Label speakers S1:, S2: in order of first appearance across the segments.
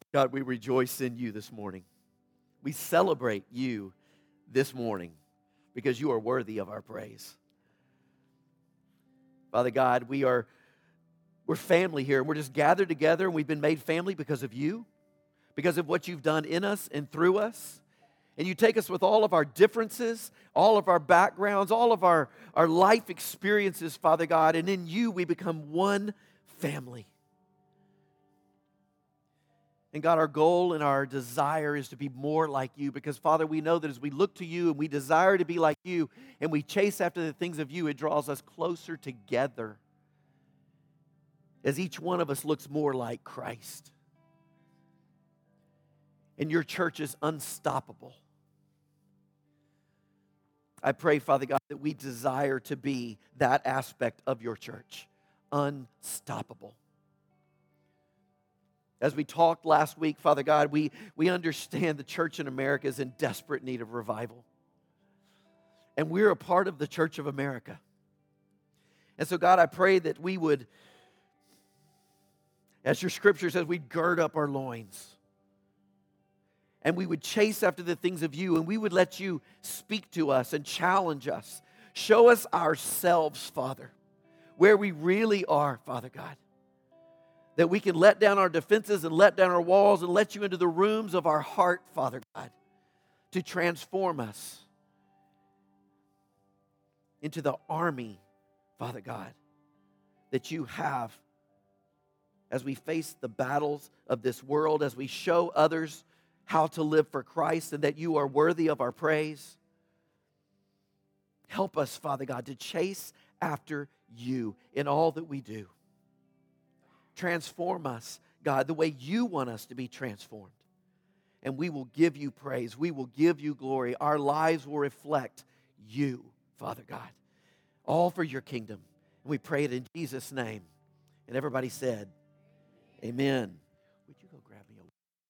S1: God, we rejoice in you this morning. We celebrate you this morning because you are worthy of our praise. Father God, we're family here. We're just gathered together, and we've been made family because of you, because of what you've done in us and through us. And you take us with all of our differences, all of our backgrounds, all of our life experiences, Father God, and in you we become one family. And God, our goal and our desire is to be more like you because, Father, we know that as we look to you and we desire to be like you and we chase after the things of you, it draws us closer together as each one of us looks more like Christ. And your church is unstoppable. I pray, Father God, that we desire to be that aspect of your church, unstoppable. As we talked last week, Father God, we understand the church in America is in desperate need of revival. And we're a part of the Church of America. And so, God, I pray that we would, as your scripture says, we'd gird up our loins. And we would chase after the things of you, and we would let you speak to us and challenge us. Show us ourselves, Father, where we really are, Father God. That we can let down our defenses and let down our walls and let you into the rooms of our heart, Father God, to transform us into the army, Father God, that you have as we face the battles of this world, as we show others how to live for Christ and that you are worthy of our praise. Help us, Father God, to chase after you in all that we do. Transform us, God, the way you want us to be transformed. And we will give you praise. We will give you glory. Our lives will reflect you, Father God. All for your kingdom. And we pray it in Jesus' name. And everybody said, amen. Would you go grab me a...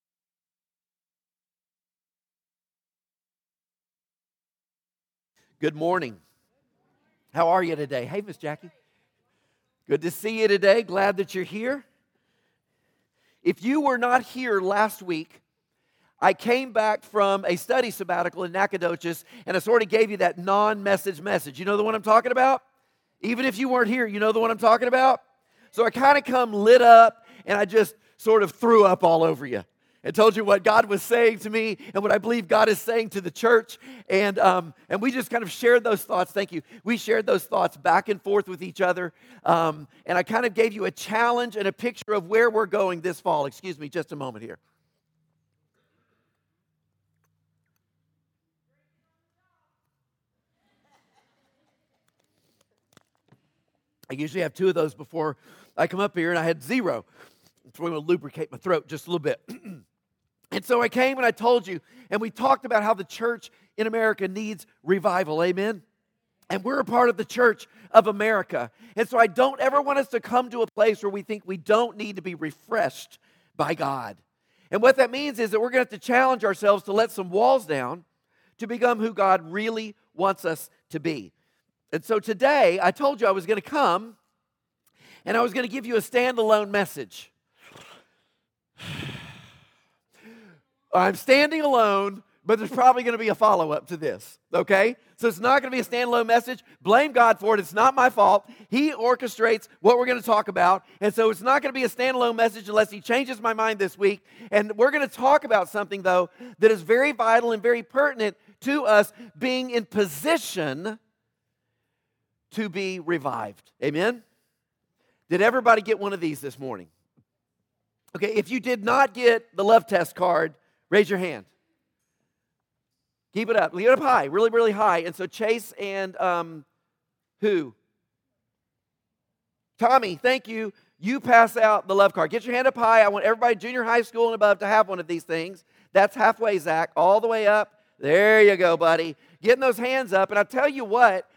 S1: Good morning. How are you today? Hey, Miss Jackie. Good to see you today. Glad that you're here. If you were not here last week, I came back from a study sabbatical in Nacogdoches, and I sort of gave you that non-message message. You know the one I'm talking about? Even if you weren't here, you know the one I'm talking about? So I kind of come lit up, and I just sort of threw up all over you. And told you what God was saying to me and what I believe God is saying to the church. And we just kind of shared those thoughts. Thank you. We shared those thoughts back and forth with each other. And I kind of gave you a challenge and a picture of where we're going this fall. Excuse me just a moment here. I usually have 2 of those before I come up here, and I had 0. So I'm going to lubricate my throat just a little bit. And so I came and I told you, and we talked about how the church in America needs revival, amen? And we're a part of the Church of America. And so I don't ever want us to come to a place where we think we don't need to be refreshed by God. And what that means is that we're going to have to challenge ourselves to let some walls down to become who God really wants us to be. And so today, I told you I was going to come, and I was going to give you a standalone message. I'm standing alone, but there's probably going to be a follow-up to this, okay? So it's not going to be a standalone message. Blame God for it. It's not my fault. He orchestrates what we're going to talk about, and so it's not going to be a standalone message unless He changes my mind this week. And we're going to talk about something, though, that is very vital and very pertinent to us being in position to be revived. Amen? Did everybody get one of these this morning? Okay, if you did not get the love test card, raise your hand. Keep it up. Leave it up high, really, really high. And so Chase and who? Tommy, thank you. You pass out the love card. Get your hand up high. I want everybody, junior high school and above, to have one of these things. That's halfway, Zach, all the way up. There you go, buddy. Getting those hands up. And I'll tell you what,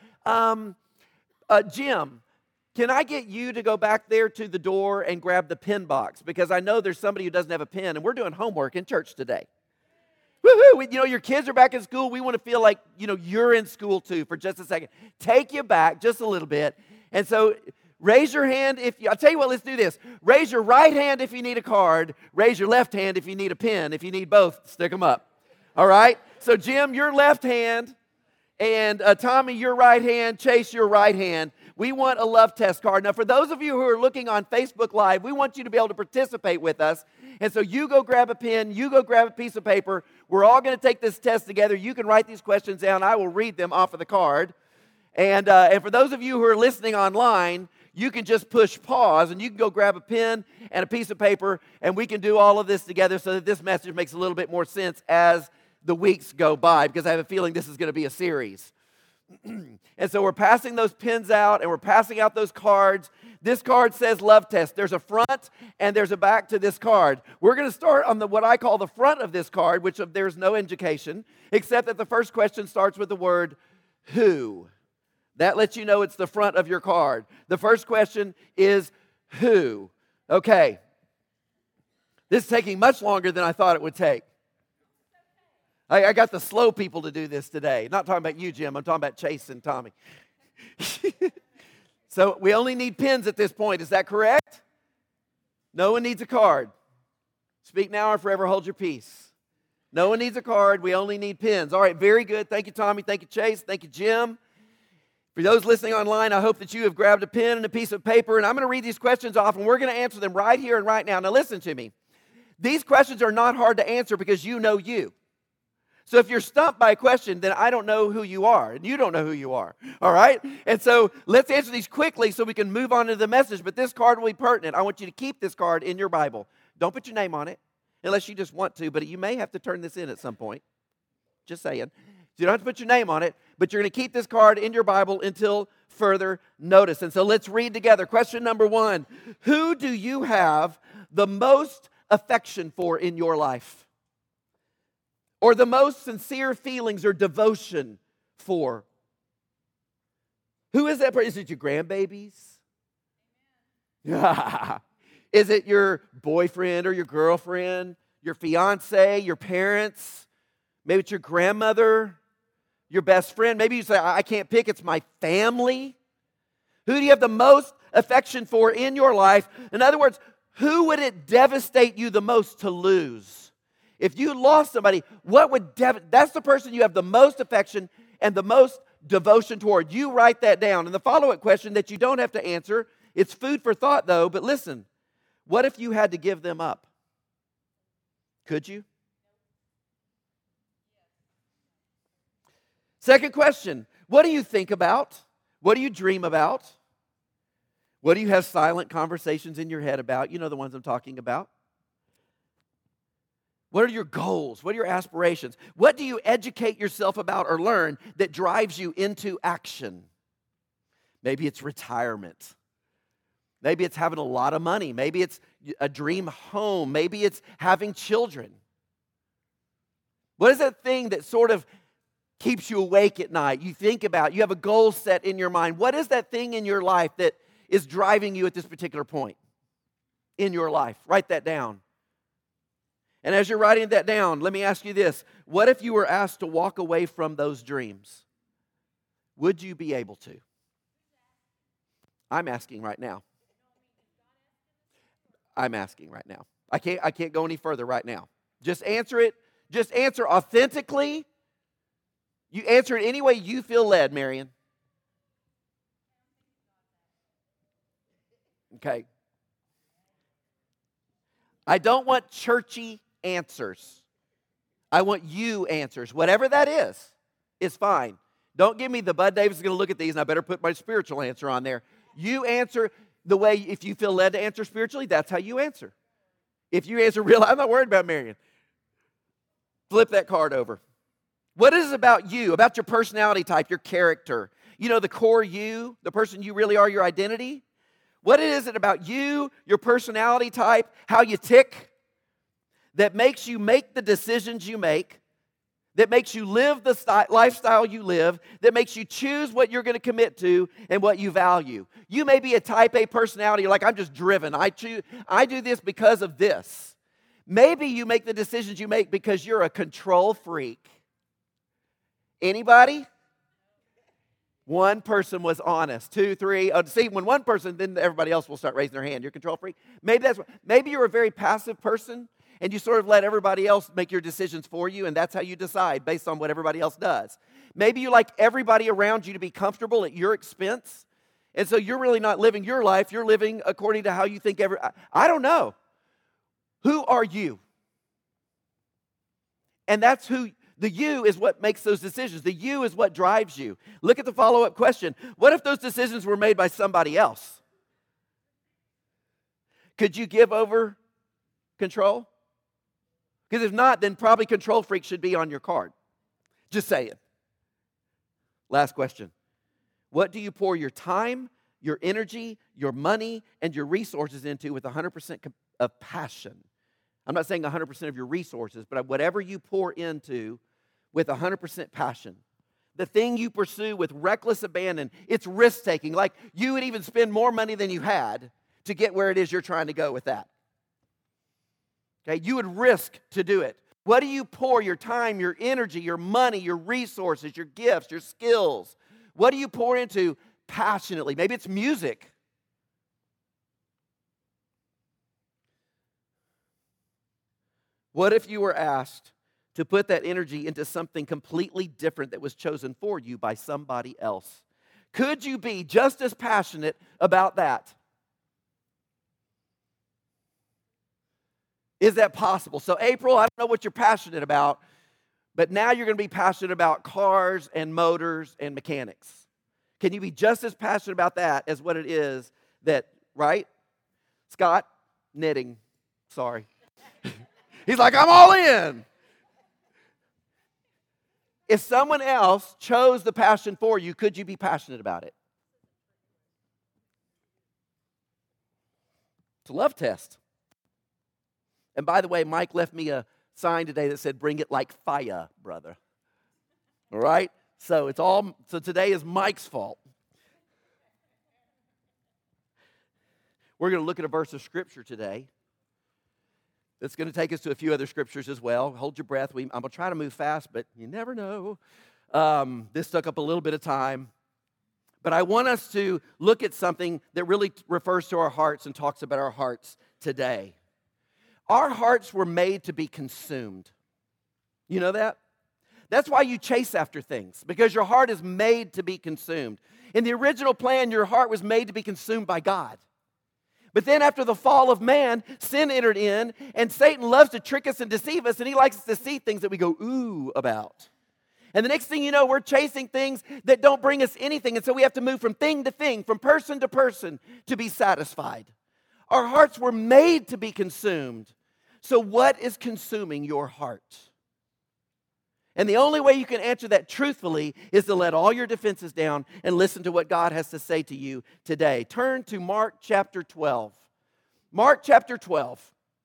S1: Jim, can I get you to go back there to the door and grab the pen box? Because I know there's somebody who doesn't have a pen, and we're doing homework in church today. Woohoo! You know, your kids are back in school. We want to feel like, you're in school too for just a second. Take you back just a little bit. And so Raise your hand I'll tell you what, let's do this. Raise your right hand if you need a card. Raise your left hand if you need a pen. If you need both, stick them up. All right? So Jim, your left hand, and Tommy, your right hand, Chase, your right hand. We want a love test card. Now, for those of you who are looking on Facebook Live, we want you to be able to participate with us. And so you go grab a pen, you go grab a piece of paper. We're all going to take this test together. You can write these questions down. I will read them off of the card. And for those of you who are listening online, you can just push pause and you can go grab a pen and a piece of paper, and we can do all of this together so that this message makes a little bit more sense as the weeks go by, because I have a feeling this is going to be a series. And so we're passing those pens out and we're passing out those cards. This card says love test. There's a front and there's a back to this card. We're going to start on what I call the front of this card, which there's no indication, except that the first question starts with the word who. That lets you know it's the front of your card. The first question is who. Okay. This is taking much longer than I thought it would take. I got the slow people to do this today. Not talking about you, Jim. I'm talking about Chase and Tommy. So we only need pens at this point. Is that correct? No one needs a card. Speak now or forever hold your peace. No one needs a card. We only need pens. All right, very good. Thank you, Tommy. Thank you, Chase. Thank you, Jim. For those listening online, I hope that you have grabbed a pen and a piece of paper, and I'm going to read these questions off, and we're going to answer them right here and right now. Now listen to me. These questions are not hard to answer because you know you. So if you're stumped by a question, then I don't know who you are, and you don't know who you are, all right? And so let's answer these quickly so we can move on to the message, but this card will be pertinent. I want you to keep this card in your Bible. Don't put your name on it unless you just want to, but you may have to turn this in at some point. Just saying. So you don't have to put your name on it, but you're going to keep this card in your Bible until further notice. And so let's read together. Question number 1. Who do you have the most affection for in your life? Or the most sincere feelings or devotion for? Who is that person? Is it your grandbabies? Is it your boyfriend or your girlfriend? Your fiance? Your parents? Maybe it's your grandmother? Your best friend? Maybe you say, I can't pick, it's my family. Who do you have the most affection for in your life? In other words, who would it devastate you the most to lose? If you lost somebody, that's the person you have the most affection and the most devotion toward. You write that down. And the follow-up question that you don't have to answer, it's food for thought though, but listen, what if you had to give them up? Could you? Second question, what do you think about? What do you dream about? What do you have silent conversations in your head about? You know the ones I'm talking about. What are your goals? What are your aspirations? What do you educate yourself about or learn that drives you into action? Maybe it's retirement. Maybe it's having a lot of money. Maybe it's a dream home. Maybe it's having children. What is that thing that sort of keeps you awake at night? You think about, you have a goal set in your mind. What is that thing in your life that is driving you at this particular point in your life? Write that down. And as you're writing that down, let me ask you this. What if you were asked to walk away from those dreams? Would you be able to? I'm asking right now. I'm asking right now. I can't go any further right now. Just answer it. Just answer authentically. You answer it any way you feel led, Marion. Okay. I don't want churchy answers. I want you answers. Whatever that is fine. Don't give me the Bud Davis is going to look at these and I better put my spiritual answer on there. You answer the way, if you feel led to answer spiritually, that's how you answer. If you answer real, I'm not worried about Marion. Flip that card over. What is it about you, about your personality type, your character? You know, the core you, the person you really are, your identity? What is it about you, your personality type, how you tick, that makes you make the decisions you make, that makes you live the lifestyle you live, that makes you choose what you're going to commit to and what you value? You may be a type A personality. You're like, I'm just driven. I do this because of this. Maybe you make the decisions you make because you're a control freak. Anybody? One person was honest. 2, 3. See, when one person, then everybody else will start raising their hand. You're control freak. Maybe you're a very passive person, and you sort of let everybody else make your decisions for you, and that's how you decide based on what everybody else does. Maybe you like everybody around you to be comfortable at your expense, and so you're really not living your life. You're living according to how you think I don't know. Who are you? And that's who. The you is what makes those decisions. The you is what drives you. Look at the follow-up question. What if those decisions were made by somebody else? Could you give over control? Because if not, then probably control freak should be on your card. Just saying. Last question. What do you pour your time, your energy, your money, and your resources into with 100% of passion? I'm not saying 100% of your resources, but whatever you pour into with 100% passion. The thing you pursue with reckless abandon, it's risk-taking. Like you would even spend more money than you had to get where it is you're trying to go with that. Okay, you would risk to do it. What do you pour your time, your energy, your money, your resources, your gifts, your skills? What do you pour into passionately? Maybe it's music. What if you were asked to put that energy into something completely different that was chosen for you by somebody else? Could you be just as passionate about that? Is that possible? So April, I don't know what you're passionate about, but now you're going to be passionate about cars and motors and mechanics. Can you be just as passionate about that as what it is that, right? Scott, knitting. Sorry. He's like, I'm all in. If someone else chose the passion for you, could you be passionate about it? It's a love test. And by the way, Mike left me a sign today that said, bring it like fire, brother. All right? So today is Mike's fault. We're going to look at a verse of Scripture today. It's going to take us to a few other scriptures as well. Hold your breath. I'm going to try to move fast, but you never know. This took up a little bit of time. But I want us to look at something that really refers to our hearts and talks about our hearts today. Our hearts were made to be consumed. You know that? That's why you chase after things, because your heart is made to be consumed. In the original plan, your heart was made to be consumed by God. But then after the fall of man, sin entered in, and Satan loves to trick us and deceive us, and he likes us to see things that we go, ooh, about. And the next thing you know, we're chasing things that don't bring us anything, and so we have to move from thing to thing, from person to person, to be satisfied. Our hearts were made to be consumed. So what is consuming your heart? And the only way you can answer that truthfully is to let all your defenses down and listen to what God has to say to you today. Turn to Mark chapter 12. Mark chapter 12.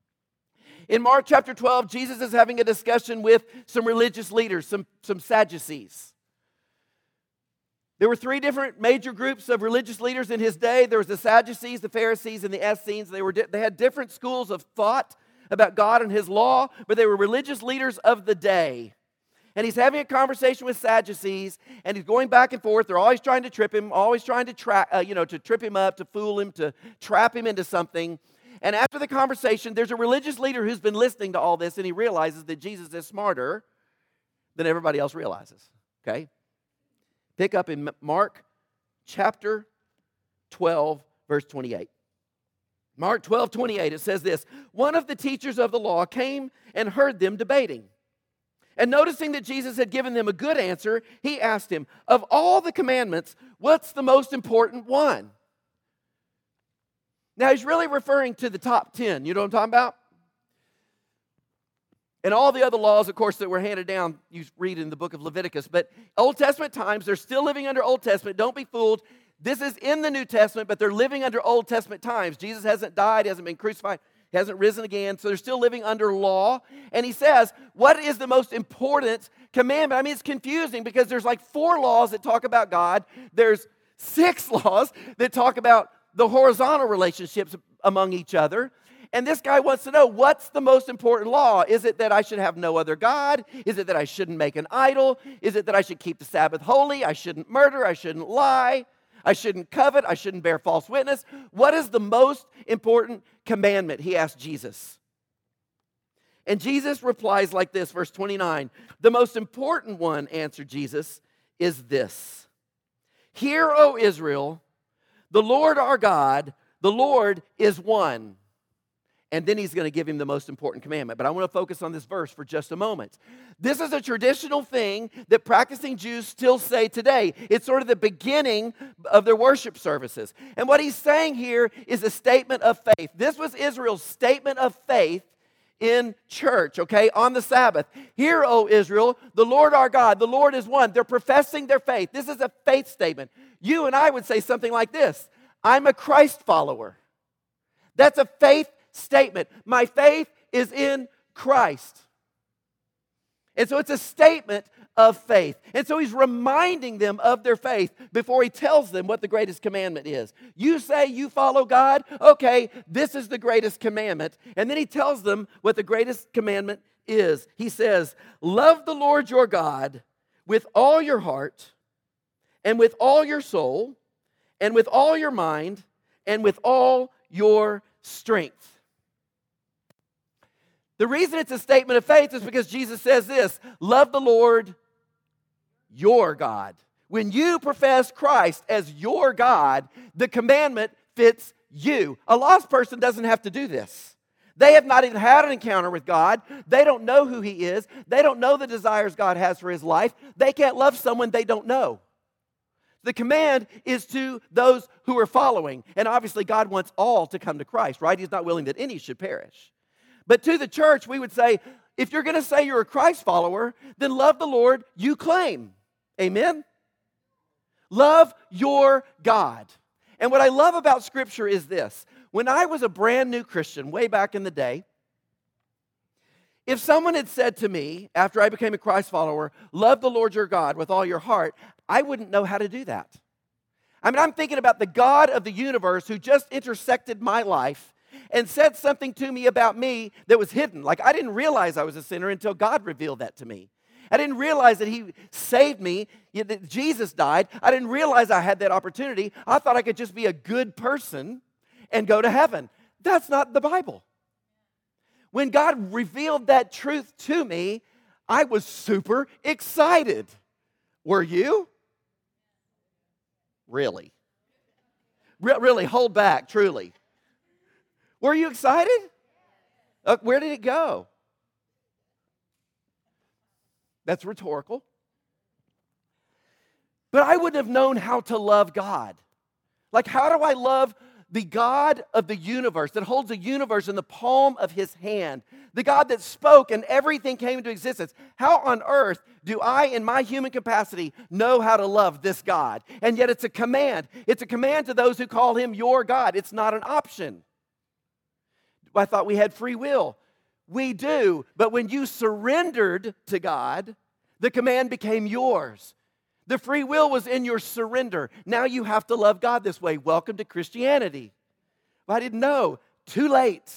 S1: In Mark chapter 12, Jesus is having a discussion with some religious leaders, some Sadducees. There were 3 different major groups of religious leaders in his day. There was the Sadducees, the Pharisees, and the Essenes. They had different schools of thought about God and his law, but they were religious leaders of the day. And he's having a conversation with Sadducees, and he's going back and forth. They're always trying to trip him, always trying to trip him up, to fool him, to trap him into something. And after the conversation, there's a religious leader who's been listening to all this, and he realizes that Jesus is smarter than everybody else realizes. Okay? Pick up in Mark chapter 12, verse 28. Mark 12, 28, it says this: one of the teachers of the law came and heard them debating. And noticing that Jesus had given them a good answer, he asked him, of all the commandments, what's the most important one? Now, he's really referring to the top 10. You know what I'm talking about? And all the other laws, of course, that were handed down, you read in the book of Leviticus. But Old Testament times, they're still living under Old Testament. Don't be fooled. This is in the New Testament, but they're living under Old Testament times. Jesus hasn't died, hasn't been crucified. He hasn't risen again, so they're still living under law. And he says, what is the most important commandment? I mean, it's confusing because there's like 4 laws that talk about God. There's 6 laws that talk about the horizontal relationships among each other. And this guy wants to know, what's the most important law? Is it that I should have no other God? Is it that I shouldn't make an idol? Is it that I should keep the Sabbath holy? I shouldn't murder. I shouldn't lie. I shouldn't covet. I shouldn't bear false witness. What is the most important commandment? He asked Jesus. And Jesus replies like this, verse 29. The most important one, answered Jesus, is this. Hear, O Israel, the Lord our God, the Lord is one. And then he's going to give him the most important commandment. But I want to focus on this verse for just a moment. This is a traditional thing that practicing Jews still say today. It's sort of the beginning of their worship services. And what he's saying here is a statement of faith. This was Israel's statement of faith in church, okay, on the Sabbath. Hear, O Israel, the Lord our God, the Lord is one. They're professing their faith. This is a faith statement. You and I would say something like this. I'm a Christ follower. That's a faith statement. My faith is in Christ. And so it's a statement of faith. And so he's reminding them of their faith before he tells them what the greatest commandment is. You say you follow God? Okay, this is the greatest commandment. And then he tells them what the greatest commandment is. He says, love the Lord your God with all your heart and with all your soul and with all your mind and with all your strength. The reason it's a statement of faith is because Jesus says this, love the Lord your God. When you profess Christ as your God, the commandment fits you. A lost person doesn't have to do this. They have not even had an encounter with God. They don't know who He is. They don't know the desires God has for His life. They can't love someone they don't know. The command is to those who are following. And obviously God wants all to come to Christ, right? He's not willing that any should perish. But to the church, we would say, if you're going to say you're a Christ follower, then love the Lord you claim. Amen? Love your God. And what I love about Scripture is this. When I was a brand new Christian, way back in the day, if someone had said to me, after I became a Christ follower, love the Lord your God with all your heart, I wouldn't know how to do that. I mean, I'm thinking about the God of the universe who just intersected my life and said something to me about me that was hidden. Like, I didn't realize I was a sinner until God revealed that to me. I didn't realize that He saved me, that Jesus died. I didn't realize I had that opportunity. I thought I could just be a good person and go to heaven. That's not the Bible. When God revealed that truth to me, I was super excited. Were you? Really? Really, hold back, truly. Were you excited? Where did it go? That's rhetorical. But I wouldn't have known how to love God. Like, how do I love the God of the universe that holds the universe in the palm of His hand? The God that spoke and everything came into existence. How on earth do I, in my human capacity, know how to love this God? And yet it's a command. It's a command to those who call Him your God. It's not an option. I thought we had free will. We do, but when you surrendered to God, the command became yours. The free will was in your surrender. Now you have to love God this way. Welcome to Christianity. Well, I didn't know. Too late.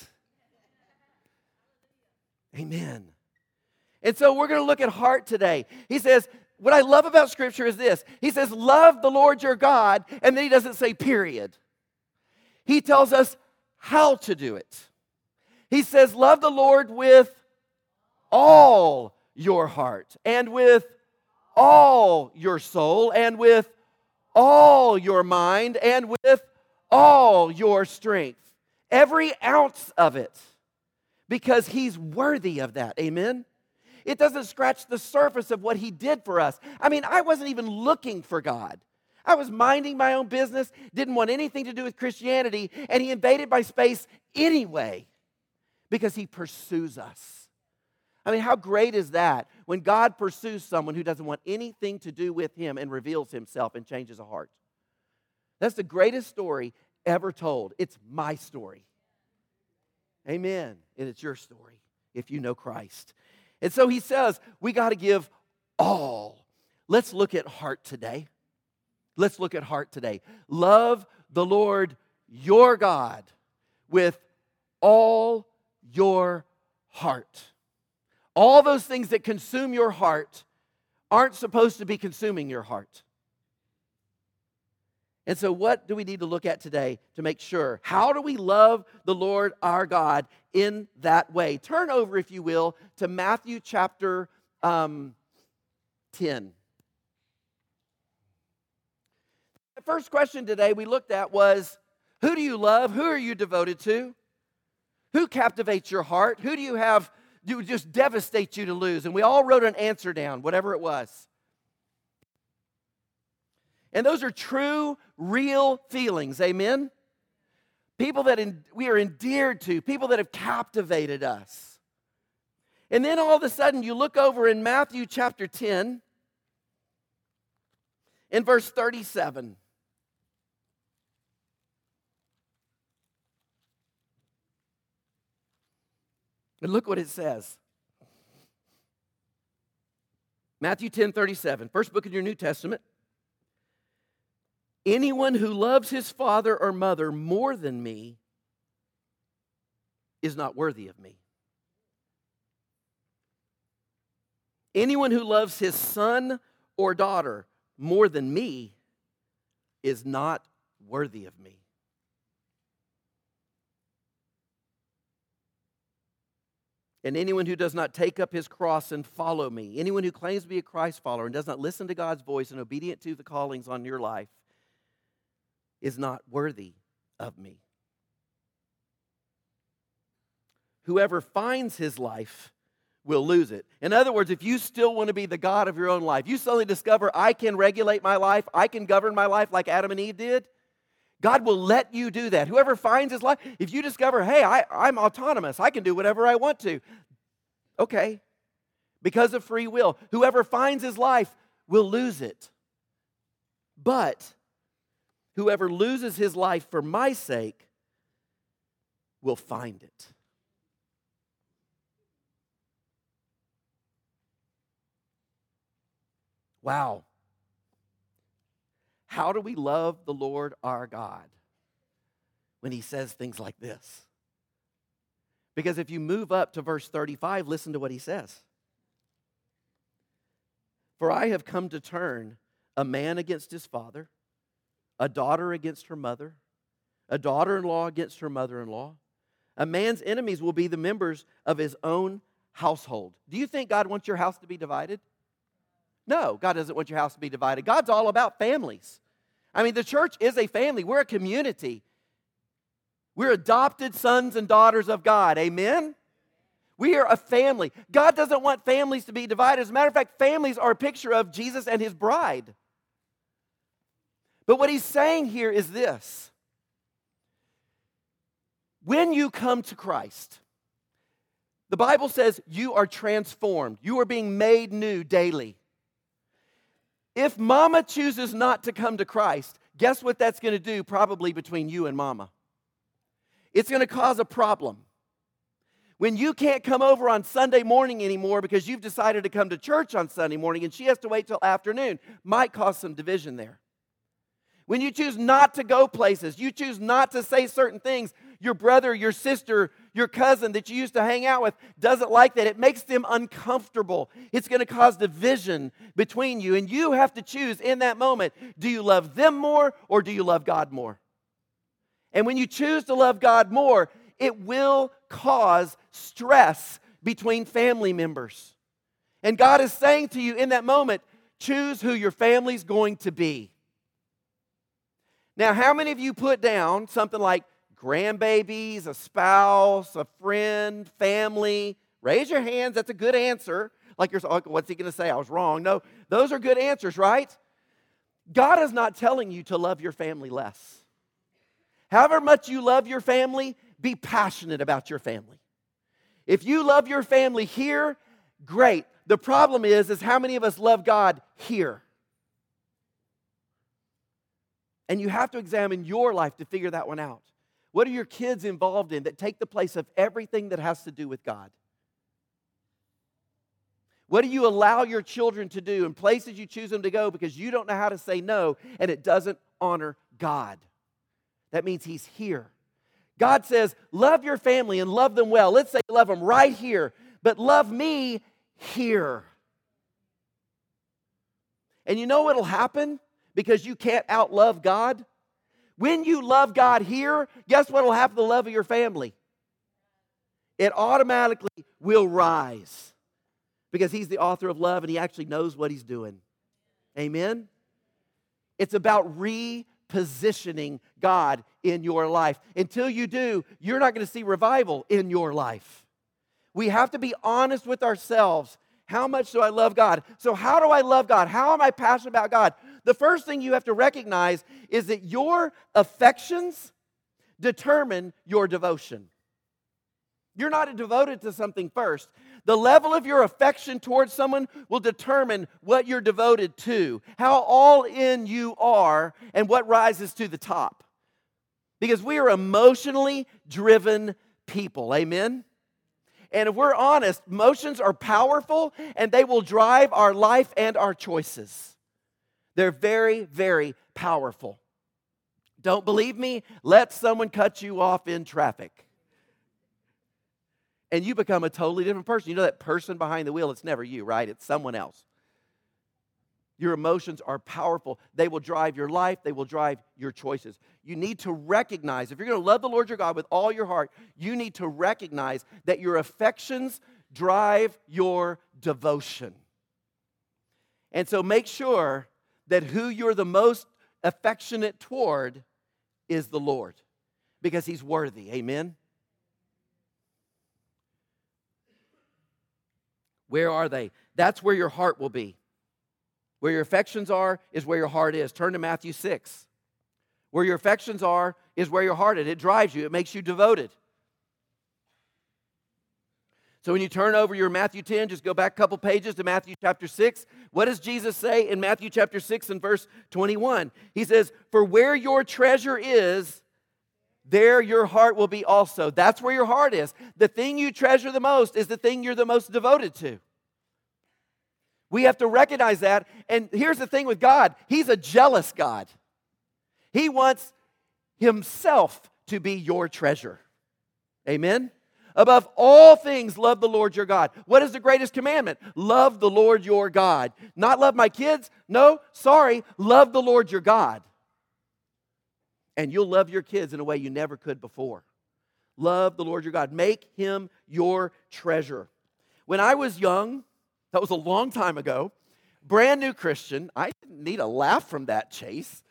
S1: Amen. And so we're going to look at heart today. He says, what I love about Scripture is this. He says, love the Lord your God, and then He doesn't say period. He tells us how to do it. He says, love the Lord with all your heart and with all your soul and with all your mind and with all your strength. Every ounce of it. Because He's worthy of that. Amen? It doesn't scratch the surface of what He did for us. I mean, I wasn't even looking for God. I was minding my own business, didn't want anything to do with Christianity, and He invaded my space anyway. Because He pursues us. I mean, how great is that when God pursues someone who doesn't want anything to do with Him and reveals Himself and changes a heart? That's the greatest story ever told. It's my story. Amen. And it's your story if you know Christ. And so He says, we got to give all. Let's look at heart today. Let's look at heart today. Love the Lord your God with all your heart. All those things that consume your heart aren't supposed to be consuming your heart. And so what do we need to look at today to make sure? How do we love the Lord our God in that way? Turn over, if you will, to Matthew chapter 10. The first question today we looked at was, who do you love? Who are you devoted to? Who captivates your heart? Who do you have do just devastate you to lose? And we all wrote an answer down, whatever it was. And those are true, real feelings, amen? People that we are endeared to, people that have captivated us. And then all of a sudden you look over in Matthew chapter 10, in verse 37. And look what it says. Matthew 10:37, first book in your New Testament. Anyone who loves his father or mother more than me is not worthy of me. Anyone who loves his son or daughter more than me is not worthy of me. And anyone who does not take up his cross and follow me, anyone who claims to be a Christ follower and does not listen to God's voice and obedient to the callings on your life is not worthy of me. Whoever finds his life will lose it. In other words, if you still want to be the God of your own life, you suddenly discover I can regulate my life, I can govern my life like Adam and Eve did, God will let you do that. Whoever finds his life, if you discover, hey, I'm autonomous, I can do whatever I want to. Okay, because of free will. Whoever finds his life will lose it. But whoever loses his life for my sake will find it. Wow. How do we love the Lord our God when he says things like this? Because if you move up to verse 35, listen to what he says. For I have come to turn a man against his father, a daughter against her mother, a daughter-in-law against her mother-in-law. A man's enemies will be the members of his own household. Do you think God wants your house to be divided? No, God doesn't want your house to be divided. God's all about families. I mean, the church is a family. We're a community. We're adopted sons and daughters of God. Amen? We are a family. God doesn't want families to be divided. As a matter of fact, families are a picture of Jesus and his bride. But what he's saying here is this. When you come to Christ, the Bible says you are transformed. You are being made new daily. If mama chooses not to come to Christ, guess what that's going to do probably between you and mama? It's going to cause a problem. When you can't come over on Sunday morning anymore because you've decided to come to church on Sunday morning and she has to wait till afternoon, might cause some division there. When you choose not to go places, you choose not to say certain things, your brother, your sister, your cousin that you used to hang out with doesn't like that. It makes them uncomfortable. It's going to cause division between you. And you have to choose in that moment, do you love them more or do you love God more? And when you choose to love God more, it will cause stress between family members. And God is saying to you in that moment, choose who your family's going to be. Now, how many of you put down something like grandbabies, a spouse, a friend, family? Raise your hands. That's a good answer. Like you're, oh, what's he going to say? I was wrong. No, those are good answers, right? God is not telling you to love your family less. However much you love your family, be passionate about your family. If you love your family here, great. The problem is how many of us love God here? And you have to examine your life to figure that one out. What are your kids involved in that take the place of everything that has to do with God? What do you allow your children to do in places you choose them to go because you don't know how to say no and it doesn't honor God? That means he's here. God says, love your family and love them well. Let's say love them right here, but love me here. And you know what'll happen because you can't outlove God? When you love God here, guess what'll happen to the love of your family? It automatically will rise because He's the author of love and He actually knows what He's doing. Amen? It's about repositioning God in your life. Until you do, you're not going to see revival in your life. We have to be honest with ourselves. How much do I love God? So how do I love God? How am I passionate about God? The first thing you have to recognize is that your affections determine your devotion. You're not devoted to something first. The level of your affection towards someone will determine what you're devoted to, how all in you are, and what rises to the top. Because we are emotionally driven people. Amen? And if we're honest, emotions are powerful and they will drive our life and our choices. They're very, very powerful. Don't believe me? Let someone cut you off in traffic. And you become a totally different person. You know that person behind the wheel, it's never you, right? It's someone else. Your emotions are powerful. They will drive your life. They will drive your choices. You need to recognize, if you're going to love the Lord your God with all your heart, you need to recognize that your affections drive your devotion. And so make sure that who you're the most affectionate toward is the Lord, because He's worthy. Amen? Where are they? That's where your heart will be. Where your affections are is where your heart is. Turn to Matthew 6. Where your affections are is where your heart is. It drives you. It makes you devoted. So when you turn over your Matthew 10, just go back a couple pages to Matthew chapter 6. What does Jesus say in Matthew chapter 6 and verse 21? He says, "For where your treasure is, there your heart will be also." That's where your heart is. The thing you treasure the most is the thing you're the most devoted to. We have to recognize that. And here's the thing with God. He's a jealous God. He wants Himself to be your treasure. Amen? Above all things, love the Lord your God. What is the greatest commandment? Love the Lord your God. Not love my kids? No, sorry. Love the Lord your God. And you'll love your kids in a way you never could before. Love the Lord your God. Make Him your treasure. When I was young, that was a long time ago, brand new Christian, I didn't need a laugh from that, Chase.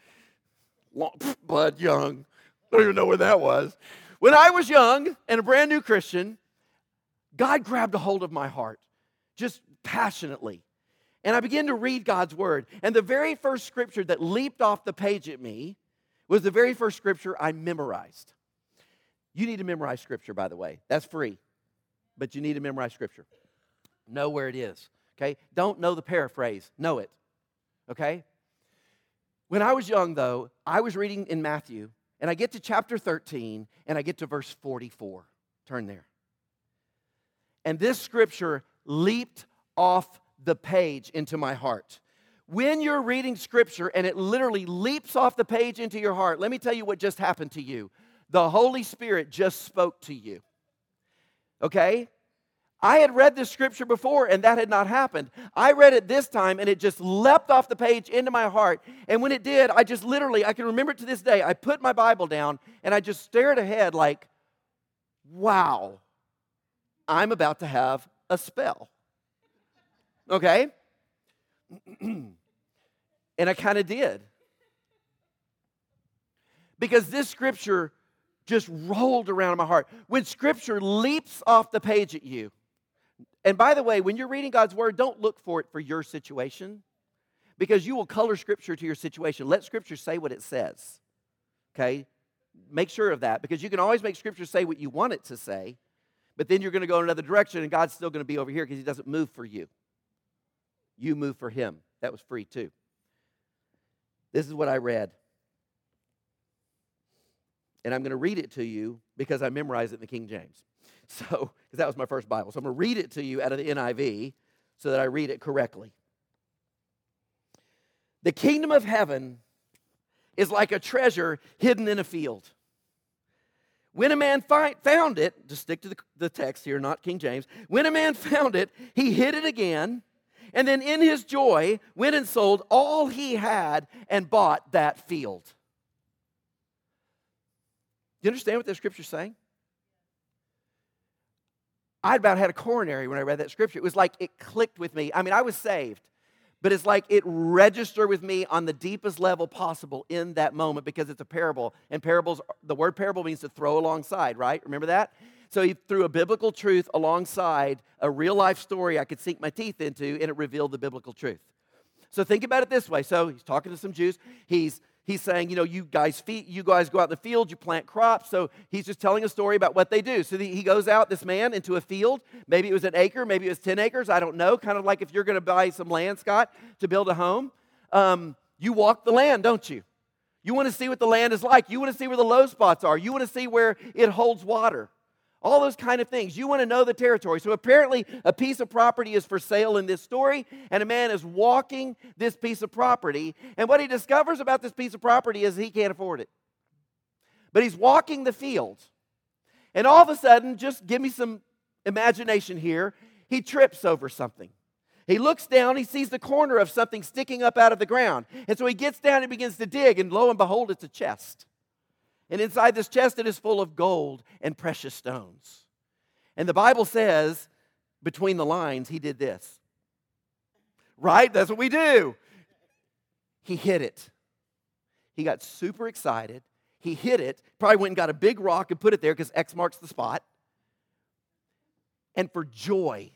S1: Bud Young. Don't even know where that was. When I was young and a brand new Christian, God grabbed a hold of my heart, just passionately. And I began to read God's Word. And the very first scripture that leaped off the page at me was the very first scripture I memorized. You need to memorize scripture, by the way. That's free. But you need to memorize scripture. Know where it is, okay? Don't know the paraphrase. Know it, okay? When I was young, though, I was reading in Matthew, and I get to chapter 13, and I get to verse 44. Turn there. And this scripture leaped off the page into my heart. When you're reading scripture and it literally leaps off the page into your heart, let me tell you what just happened to you. The Holy Spirit just spoke to you. Okay? I had read this scripture before and that had not happened. I read it this time and it just leapt off the page into my heart. And when it did, I can remember it to this day. I put my Bible down and I just stared ahead like, wow, I'm about to have a spell. Okay? And I kind of did. Because this scripture just rolled around in my heart. When scripture leaps off the page at you, and by the way, when you're reading God's Word, don't look for it for your situation, because you will color scripture to your situation. Let scripture say what it says. Okay? Make sure of that, because you can always make scripture say what you want it to say, but then you're going to go in another direction and God's still going to be over here because He doesn't move for you. You move for Him. That was free too. This is what I read. And I'm going to read it to you because I memorized it in the King James. So, because that was my first Bible. So I'm going to read it to you out of the NIV so that I read it correctly. The kingdom of heaven is like a treasure hidden in a field. When a man found it, to stick to the text here, not King James. When a man found it, he hid it again, and then in his joy went and sold all he had and bought that field. Do you understand what the scripture's saying? I about had a coronary when I read that scripture. It was like it clicked with me. I mean, I was saved, but it's like it registered with me on the deepest level possible in that moment because it's a parable. And parables, the word parable means to throw alongside, right? Remember that? So he threw a biblical truth alongside a real life story I could sink my teeth into, and it revealed the biblical truth. So think about it this way. So he's talking to some Jews. He's saying, you guys go out in the field, you plant crops. So he's just telling a story about what they do. So he goes out, this man, into a field. Maybe it was an acre, maybe it was 10 acres. I don't know. Kind of like if you're going to buy some land, Scott, to build a home. You walk the land, don't you? You want to see what the land is like. You want to see where the low spots are. You want to see where it holds water. All those kind of things. You want to know the territory. So apparently a piece of property is for sale in this story, and a man is walking this piece of property, and what he discovers about this piece of property is he can't afford it. But he's walking the field, and all of a sudden, just give me some imagination here, he trips over something. He looks down, he sees the corner of something sticking up out of the ground, and so he gets down and begins to dig, and lo and behold, it's a chest. And inside this chest, it is full of gold and precious stones. And the Bible says, between the lines, he did this. Right? That's what we do. He hid it. He got super excited. He hid it. Probably went and got a big rock and put it there because X marks the spot. And for joy,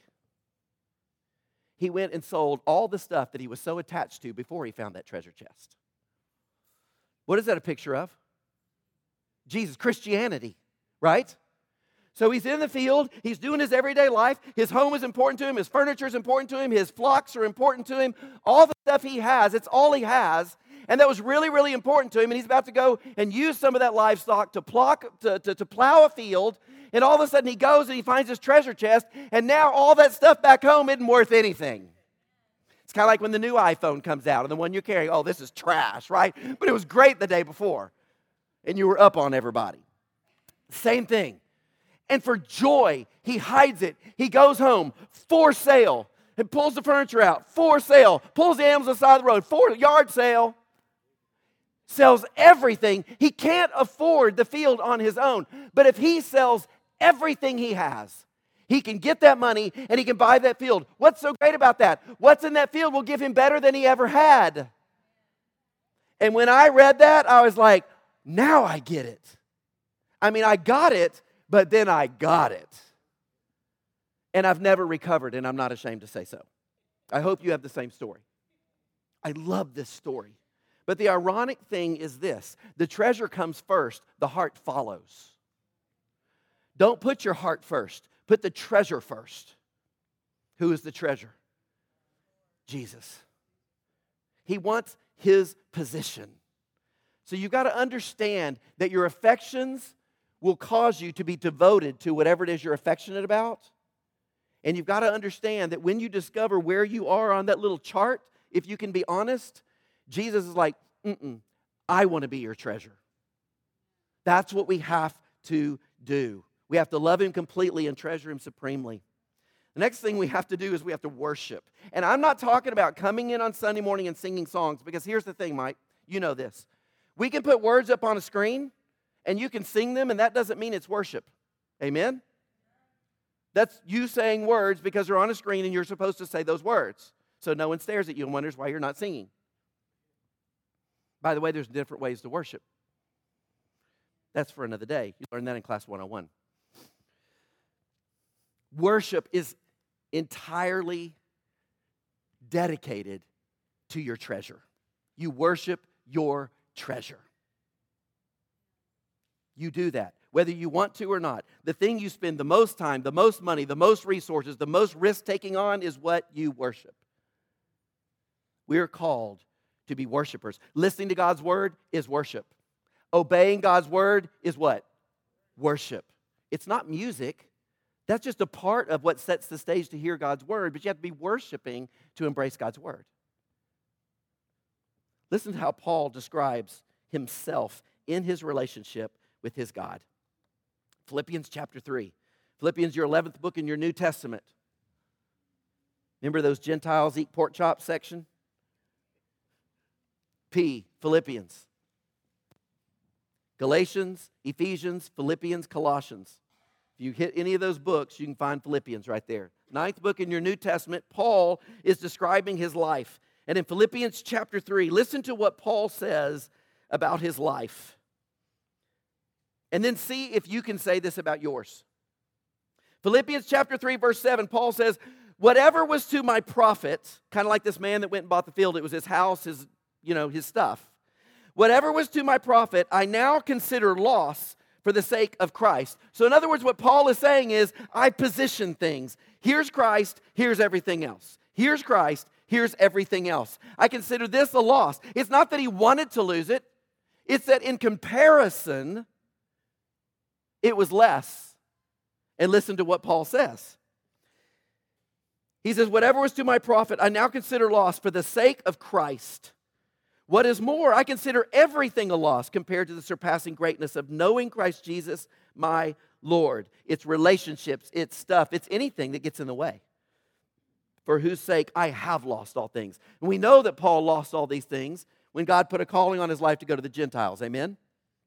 S1: he went and sold all the stuff that he was so attached to before he found that treasure chest. What is that a picture of? Jesus, Christianity, right? So he's in the field, he's doing his everyday life, his home is important to him, his furniture is important to him, his flocks are important to him, all the stuff he has, it's all he has, and that was really, really important to him, and he's about to go and use some of that livestock to plow a field, and all of a sudden he goes and he finds his treasure chest, and now all that stuff back home isn't worth anything. It's kind of like when the new iPhone comes out, and the one you're carrying, oh, this is trash, right? But it was great the day before. And you were up on everybody. Same thing. And for joy, he hides it. He goes home, for sale. And pulls the furniture out, for sale. Pulls the animals aside the road, for yard sale. Sells everything. He can't afford the field on his own. But if he sells everything he has, he can get that money and he can buy that field. What's so great about that? What's in that field will give him better than he ever had. And when I read that, I was like, now I get it. I mean, I got it, but then I got it. And I've never recovered, and I'm not ashamed to say so. I hope you have the same story. I love this story. But the ironic thing is this. The treasure comes first. The heart follows. Don't put your heart first. Put the treasure first. Who is the treasure? Jesus. He wants his position. So you've got to understand that your affections will cause you to be devoted to whatever it is you're affectionate about. And you've got to understand that when you discover where you are on that little chart, if you can be honest, Jesus is like, I want to be your treasure. That's what we have to do. We have to love him completely and treasure him supremely. The next thing we have to do is we have to worship. And I'm not talking about coming in on Sunday morning and singing songs, because here's the thing, Mike, you know this. We can put words up on a screen, and you can sing them, and that doesn't mean it's worship. Amen? That's you saying words because they're on a screen, and you're supposed to say those words. So no one stares at you and wonders why you're not singing. By the way, there's different ways to worship. That's for another day. You learned that in class 101. Worship is entirely dedicated to your treasure. You worship your treasure. You do that, whether you want to or not. The thing you spend the most time, the most money, the most resources, the most risk taking on is what you worship. We are called to be worshipers. Listening to God's word is worship. Obeying God's word is what? Worship. It's not music. That's just a part of what sets the stage to hear God's word, but you have to be worshiping to embrace God's word. Listen to how Paul describes himself in his relationship with his God. Philippians chapter 3. Philippians, your 11th book in your New Testament. Remember those Gentiles eat pork chops section? Philippians. Galatians, Ephesians, Philippians, Colossians. If you hit any of those books, you can find Philippians right there. 9th book in your New Testament, Paul is describing his life. And in Philippians chapter 3, listen to what Paul says about his life. And then see if you can say this about yours. Philippians chapter 3, verse 7, Paul says, whatever was to my profit, kind of like this man that went and bought the field, it was his house, his stuff. Whatever was to my profit, I now consider loss for the sake of Christ. So in other words, what Paul is saying is, I position things. Here's Christ, here's everything else. Here's Christ, here's everything else. I consider this a loss. It's not that he wanted to lose it. It's that in comparison, it was less. And listen to what Paul says. He says, whatever was to my profit, I now consider loss for the sake of Christ. What is more, I consider everything a loss compared to the surpassing greatness of knowing Christ Jesus, my Lord. It's relationships, it's stuff, it's anything that gets in the way. For whose sake I have lost all things. And we know that Paul lost all these things when God put a calling on his life to go to the Gentiles. Amen?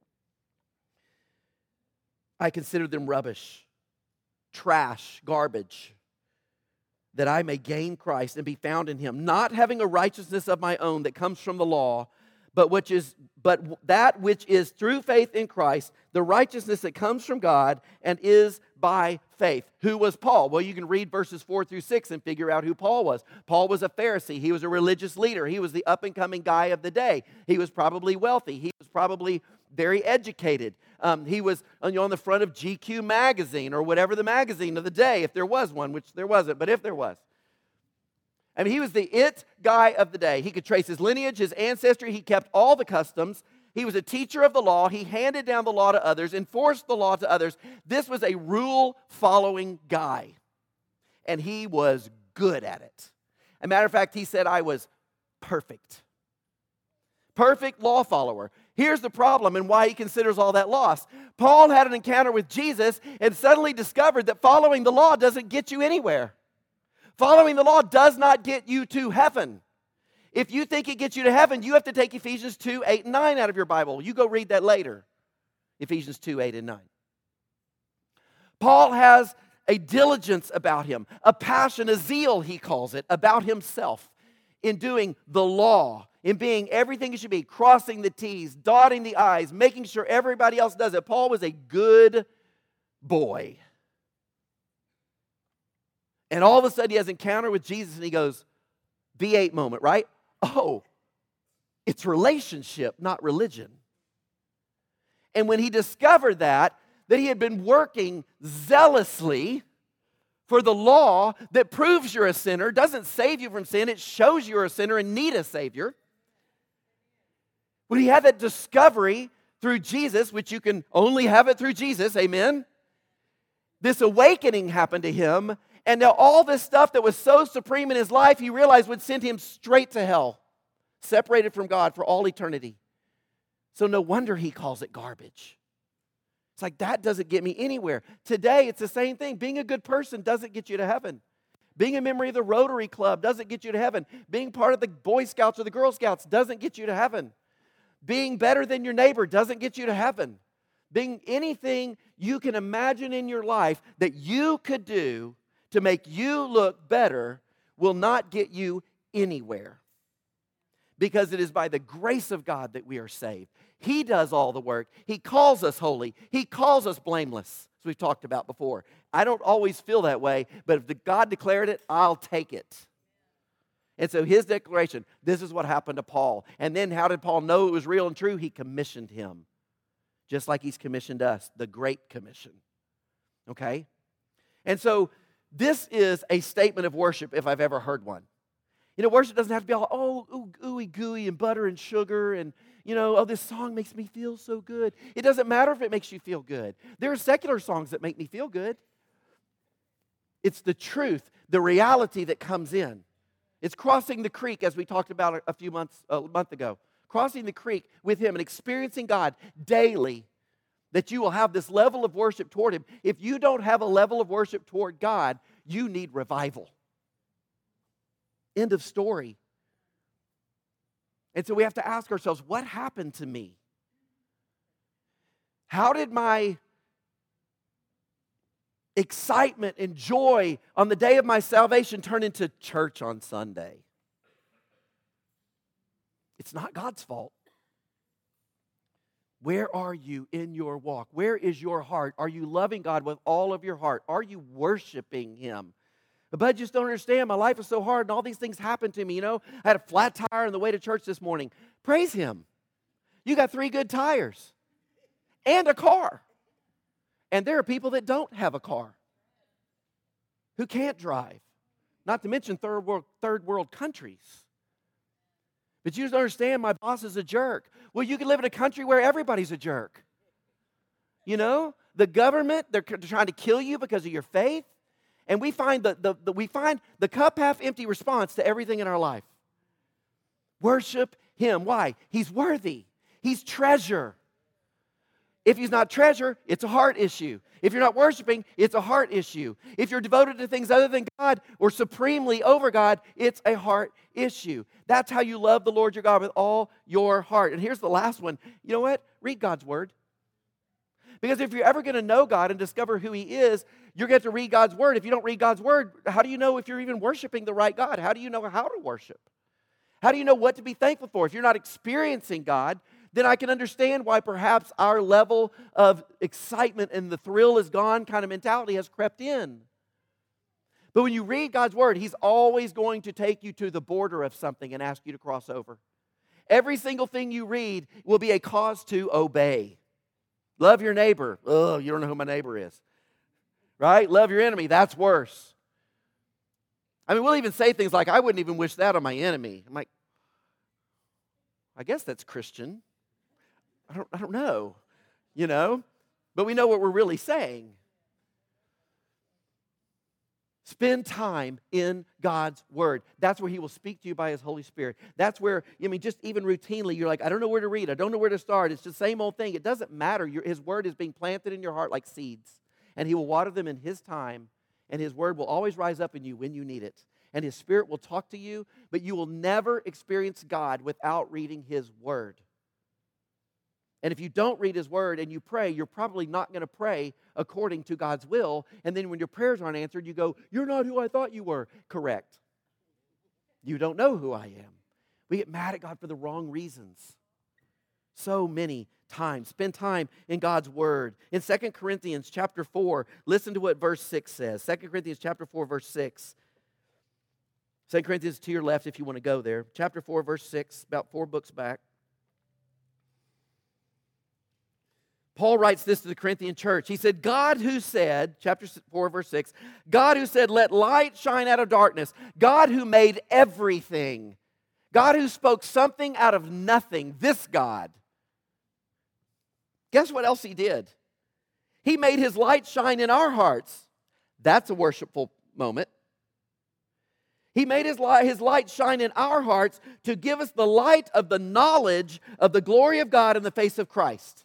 S1: I consider them rubbish, trash, garbage, that I may gain Christ and be found in him, not having a righteousness of my own that comes from the law, but that which is through faith in Christ, the righteousness that comes from God and is by faith. Who was Paul? Well, you can read verses 4 through 6 and figure out who Paul was. Paul was a Pharisee. He was a religious leader. He was the up-and-coming guy of the day. He was probably wealthy. He was probably very educated. He was on the front of GQ magazine or whatever the magazine of the day, if there was one, which there wasn't, but if there was. I mean, he was the it guy of the day. He could trace his lineage, his ancestry. He kept all the customs. He was a teacher of the law. He handed down the law to others, enforced the law to others. This was a rule-following guy, and he was good at it. As a matter of fact, he said, I was perfect. Perfect law follower. Here's the problem and why he considers all that loss. Paul had an encounter with Jesus and suddenly discovered that following the law doesn't get you anywhere. Following the law does not get you to heaven. If you think it gets you to heaven, you have to take Ephesians 2, 8, and 9 out of your Bible. You go read that later. Ephesians 2, 8, and 9. Paul has a diligence about him, a passion, a zeal, he calls it, about himself in doing the law, in being everything it should be, crossing the T's, dotting the I's, making sure everybody else does it. Paul was a good boy. And all of a sudden he has an encounter with Jesus and he goes, B8 moment, right? Oh, it's relationship, not religion. And when he discovered that he had been working zealously for the law that proves you're a sinner, doesn't save you from sin, it shows you're a sinner and need a Savior. When he had that discovery through Jesus, which you can only have it through Jesus, amen? This awakening happened to him. And now all this stuff that was so supreme in his life, he realized would send him straight to hell, separated from God for all eternity. So no wonder he calls it garbage. It's like, that doesn't get me anywhere. Today, it's the same thing. Being a good person doesn't get you to heaven. Being a member of the Rotary Club doesn't get you to heaven. Being part of the Boy Scouts or the Girl Scouts doesn't get you to heaven. Being better than your neighbor doesn't get you to heaven. Being anything you can imagine in your life that you could do to make you look better will not get you anywhere. Because it is by the grace of God that we are saved. He does all the work. He calls us holy. He calls us blameless, as we've talked about before. I don't always feel that way, but if God declared it, I'll take it. And so his declaration, this is what happened to Paul. And then how did Paul know it was real and true? He commissioned him. Just like he's commissioned us, the Great Commission. Okay? And so this is a statement of worship if I've ever heard one. You know, worship doesn't have to be all, ooey gooey and butter and sugar and, this song makes me feel so good. It doesn't matter if it makes you feel good. There are secular songs that make me feel good. It's the truth, the reality that comes in. It's crossing the creek, as we talked about a month ago. Crossing the creek with him and experiencing God daily that you will have this level of worship toward Him. If you don't have a level of worship toward God, you need revival. End of story. And so we have to ask ourselves, what happened to me? How did my excitement and joy on the day of my salvation turn into church on Sunday? It's not God's fault. Where are you in your walk? Where is your heart? Are you loving God with all of your heart? Are you worshiping Him? But I just don't understand. My life is so hard and all these things happen to me. You know, I had a flat tire on the way to church this morning. Praise Him. You got 3 good tires and a car. And there are people that don't have a car, who can't drive, not to mention third world countries. But you just don't understand, my boss is a jerk. Well, you can live in a country where everybody's a jerk. You know, the government, they're trying to kill you because of your faith. And we find the cup half empty response to everything in our life. Worship Him. Why? He's worthy. He's treasure. If He's not treasure, it's a heart issue. If you're not worshiping, it's a heart issue. If you're devoted to things other than God or supremely over God, it's a heart issue. That's how you love the Lord your God with all your heart. And here's the last one. You know what? Read God's Word. Because if you're ever going to know God and discover who He is, you're going to have to read God's Word. If you don't read God's Word, how do you know if you're even worshiping the right God? How do you know how to worship? How do you know what to be thankful for? If you're not experiencing God, then I can understand why perhaps our level of excitement and the thrill is gone kind of mentality has crept in. But when you read God's Word, He's always going to take you to the border of something and ask you to cross over. Every single thing you read will be a cause to obey. Love your neighbor. Oh, you don't know who my neighbor is. Right? Love your enemy. That's worse. I mean, we'll even say things like, I wouldn't even wish that on my enemy. I'm like, I guess that's Christian. I don't know, you know, but we know what we're really saying. Spend time in God's Word. That's where He will speak to you by His Holy Spirit. That's where, I mean, just even routinely, you're like, I don't know where to read. I don't know where to start. It's the same old thing. It doesn't matter. His Word is being planted in your heart like seeds, and He will water them in His time, and His Word will always rise up in you when you need it. And His Spirit will talk to you, but you will never experience God without reading His Word. And if you don't read His Word and you pray, you're probably not going to pray according to God's will. And then when your prayers aren't answered, you go, you're not who I thought you were. Correct. You don't know who I am. We get mad at God for the wrong reasons. So many times. Spend time in God's Word. In 2 Corinthians chapter 4, listen to what verse 6 says. 2 Corinthians chapter 4, verse 6. 2 Corinthians to your left if you want to go there. Chapter 4, verse 6, about 4 books back. Paul writes this to the Corinthian church. He said, God who said, chapter 4, verse 6, God who said, let light shine out of darkness. God who made everything. God who spoke something out of nothing. This God. Guess what else He did? He made His light shine in our hearts. That's a worshipful moment. He made His light shine in our hearts to give us the light of the knowledge of the glory of God in the face of Christ.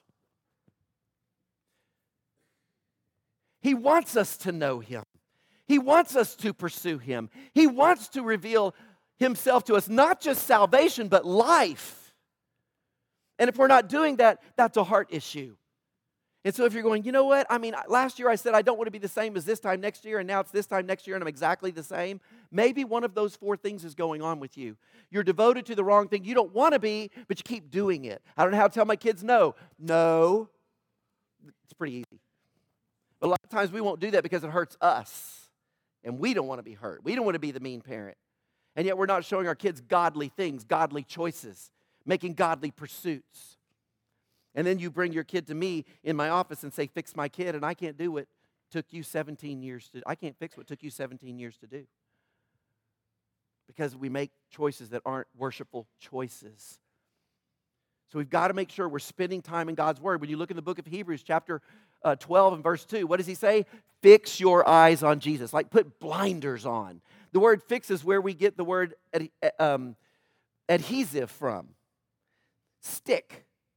S1: He wants us to know Him. He wants us to pursue Him. He wants to reveal Himself to us, not just salvation, but life. And if we're not doing that, that's a heart issue. And so if you're going, you know what? I mean, last year I said I don't want to be the same as this time next year, and now it's this time next year and I'm exactly the same. Maybe one of those 4 things is going on with you. You're devoted to the wrong thing. You don't want to be, but you keep doing it. I don't know how to tell my kids no. No. It's pretty easy. But a lot of times we won't do that because it hurts us. And we don't want to be hurt. We don't want to be the mean parent. And yet we're not showing our kids godly things, godly choices, making godly pursuits. And then you bring your kid to me in my office and say, fix my kid, and I can't do what took you 17 years to do. I can't fix what took you 17 years to do. Because we make choices that aren't worshipful choices. So we've got to make sure we're spending time in God's Word. When you look in the book of Hebrews, chapter 12 and verse 2, what does he say? Fix your eyes on Jesus. Like put blinders on. The word fix is where we get the word adhesive from. Stick.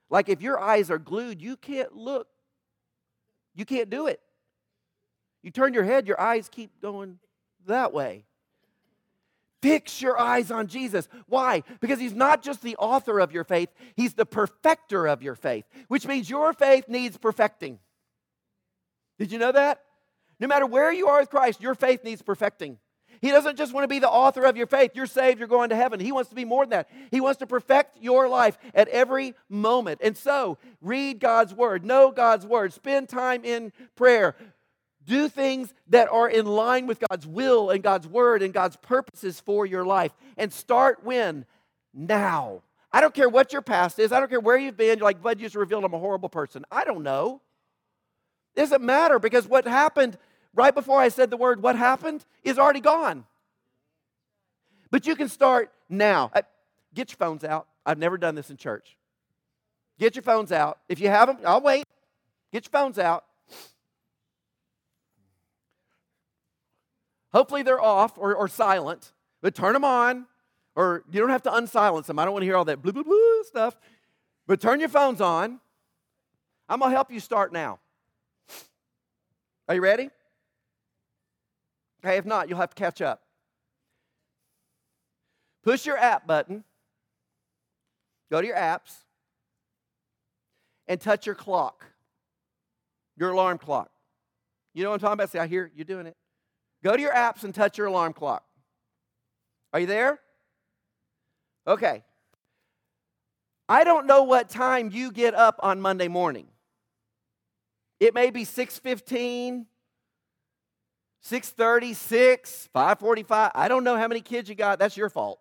S1: Like if your eyes are glued, you can't look. You can't do it. You turn your head, your eyes keep going that way. Fix your eyes on Jesus. Why? Because He's not just the author of your faith, He's the perfecter of your faith, which means your faith needs perfecting. Did you know that? No matter where you are with Christ, your faith needs perfecting. He doesn't just want to be the author of your faith. You're saved, you're going to heaven. He wants to be more than that. He wants to perfect your life at every moment. And so, read God's Word, know God's Word, spend time in prayer. Do things that are in line with God's will and God's Word and God's purposes for your life. And start when? Now. I don't care what your past is. I don't care where you've been. You're like, Bud, you just revealed I'm a horrible person. I don't know. It doesn't matter because what happened right before I said the word what happened is already gone. But you can start now. Get your phones out. I've never done this in church. Get your phones out. If you have them, I'll wait. Get your phones out. Hopefully they're off or silent, but turn them on, or you don't have to unsilence them. I don't want to hear all that blue, blue, blue stuff. But turn your phones on. I'm going to help you start now. Are you ready? Okay, if not, you'll have to catch up. Push your app button. Go to your apps. And touch your clock. Your alarm clock. You know what I'm talking about? See, I hear you doing it. Go to your apps and touch your alarm clock. Are you there? Okay. I don't know what time you get up on Monday morning. It may be 6:15, 6:30, 6, 5:45. I don't know how many kids you got. That's your fault.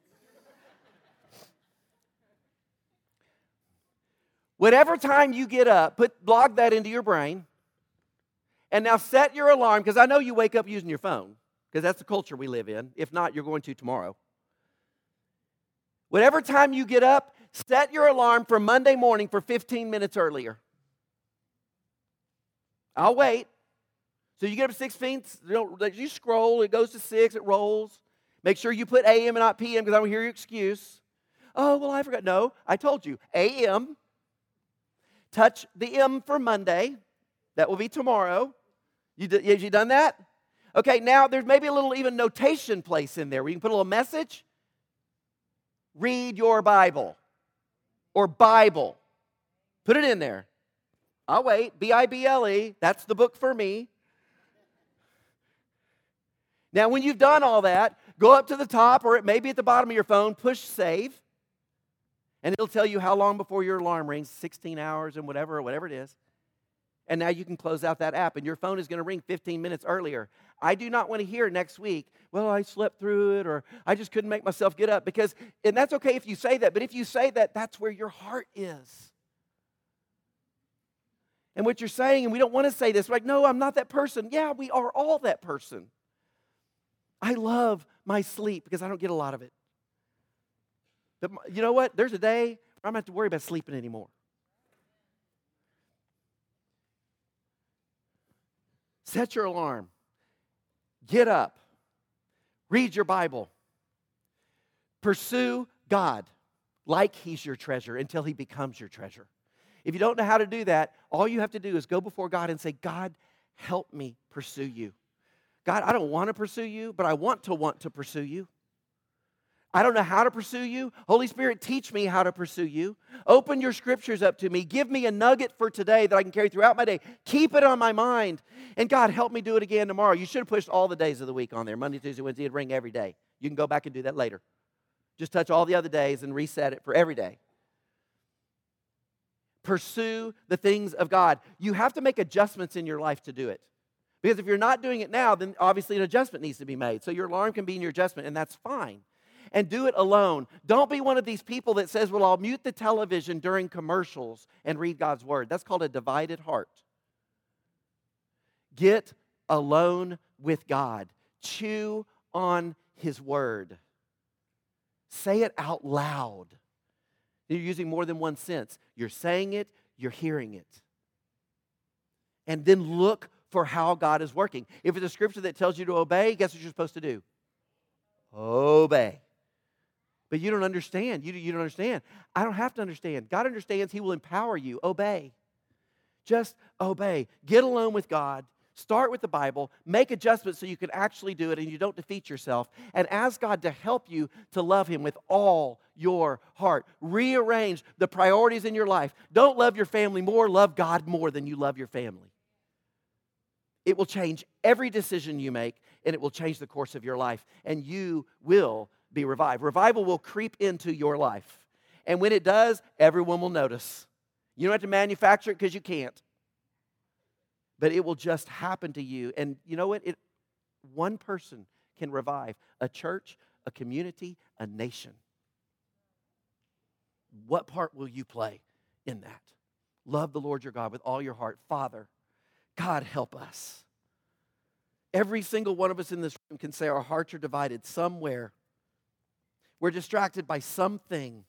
S1: Whatever time you get up, log that into your brain. And now set your alarm, because I know you wake up using your phone, because that's the culture we live in. If not, you're going to tomorrow. Whatever time you get up, set your alarm for Monday morning for 15 minutes earlier. I'll wait. So you get up at 6:15, you scroll, it goes to 6, it rolls. Make sure you put AM and not PM, because I don't hear your excuse. Oh, well, I forgot. No, I told you. AM. Touch the M for Monday. That will be tomorrow. Have you done that? Okay, now there's maybe a little even notation place in there where you can put a little message. Read your Bible. Or Bible. Put it in there. I'll wait. Bible. That's the book for me. Now, when you've done all that, go up to the top, or it may be at the bottom of your phone, push save. And it'll tell you how long before your alarm rings, 16 hours and whatever it is. And now you can close out that app, and your phone is going to ring 15 minutes earlier. I do not want to hear next week, well, I slept through it, or I just couldn't make myself get up. And that's okay if you say that, but if you say that, that's where your heart is. And what you're saying, and we don't want to say this, like, no, I'm not that person. Yeah, we are all that person. I love my sleep because I don't get a lot of it. But you know what? There's a day where I'm going to have to worry about sleeping anymore. Set your alarm. Get up. Read your Bible. Pursue God like He's your treasure until He becomes your treasure. If you don't know how to do that, all you have to do is go before God and say, God, help me pursue you. God, I don't want to pursue you, but I want to pursue you. I don't know how to pursue you. Holy Spirit, teach me how to pursue you. Open your scriptures up to me. Give me a nugget for today that I can carry throughout my day. Keep it on my mind. And God, help me do it again tomorrow. You should have pushed all the days of the week on there. Monday, Tuesday, Wednesday, it'd ring every day. You can go back and do that later. Just touch all the other days and reset it for every day. Pursue the things of God. You have to make adjustments in your life to do it. Because if you're not doing it now, then obviously an adjustment needs to be made. So your alarm can be in your adjustment, and that's fine. And do it alone. Don't be one of these people that says, well, I'll mute the television during commercials and read God's Word. That's called a divided heart. Get alone with God. Chew on His Word. Say it out loud. You're using more than one sense. You're saying it, you're hearing it. And then look for how God is working. If it's a scripture that tells you to obey, guess what you're supposed to do? Obey. But you don't understand. You don't understand. I don't have to understand. God understands. He will empower you. Obey. Just obey. Get alone with God. Start with the Bible. Make adjustments so you can actually do it and you don't defeat yourself. And ask God to help you to love Him with all your heart. Rearrange the priorities in your life. Don't love your family more. Love God more than you love your family. It will change every decision you make, and it will change the course of your life. And you will be revived. Revival will creep into your life. And when it does, everyone will notice. You don't have to manufacture it because you can't. But it will just happen to you. And you know what? One person can revive a church, a community, a nation. What part will you play in that? Love the Lord your God with all your heart. Father, God, help us. Every single one of us in this room can say our hearts are divided somewhere. We're distracted by something.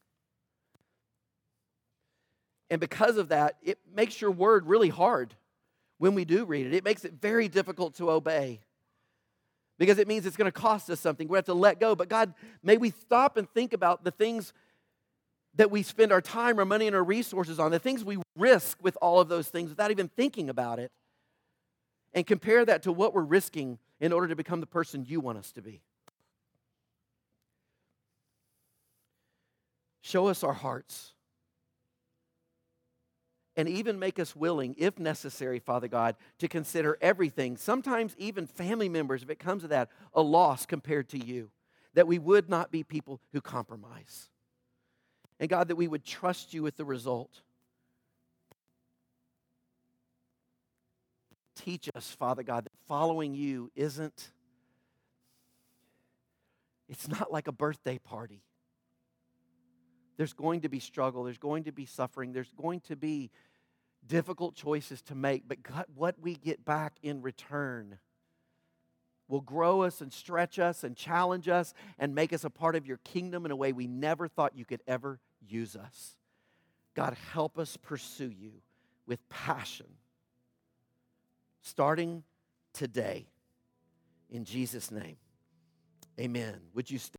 S1: And because of that, it makes your word really hard when we do read it. It makes it very difficult to obey because it means it's going to cost us something. We have to let go. But God, may we stop and think about the things that we spend our time, our money, and our resources on, the things we risk with all of those things without even thinking about it, and compare that to what we're risking in order to become the person you want us to be. Show us our hearts. And even make us willing, if necessary, Father God, to consider everything, sometimes even family members, if it comes to that, a loss compared to you. That we would not be people who compromise. And God, that we would trust you with the result. Teach us, Father God, that following you it's not like a birthday party. There's going to be struggle. There's going to be suffering. There's going to be difficult choices to make. But God, what we get back in return will grow us and stretch us and challenge us and make us a part of your kingdom in a way we never thought you could ever use us. God, help us pursue you with passion. Starting today. In Jesus' name, amen. Would you stand?